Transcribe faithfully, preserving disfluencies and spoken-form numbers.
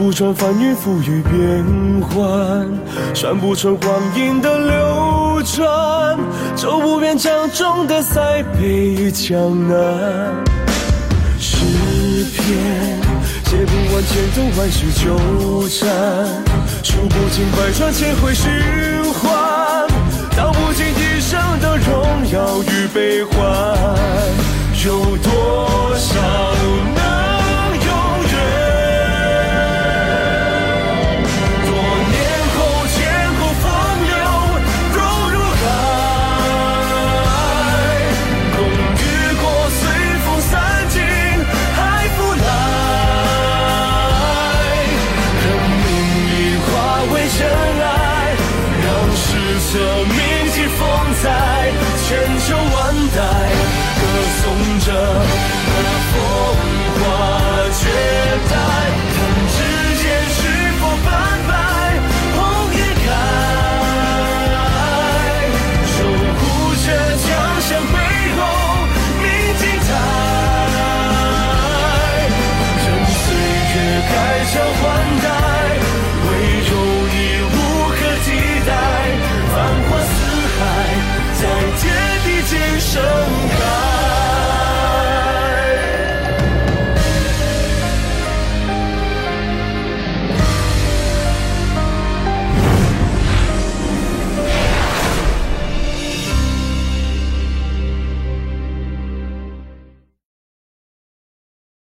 不转翻云覆雨变幻，算不穿光阴的流转，走不遍江中的塞北与江南。诗篇写不完千头万绪纠缠，数不尽百转千回循环，道不尽一生的荣耀与悲欢。有多少能永远？多年后剑后风流融入海，共遇过随风散尽海复来，让命运化为尘埃，让史册铭记风采，千秋万代歌颂着那风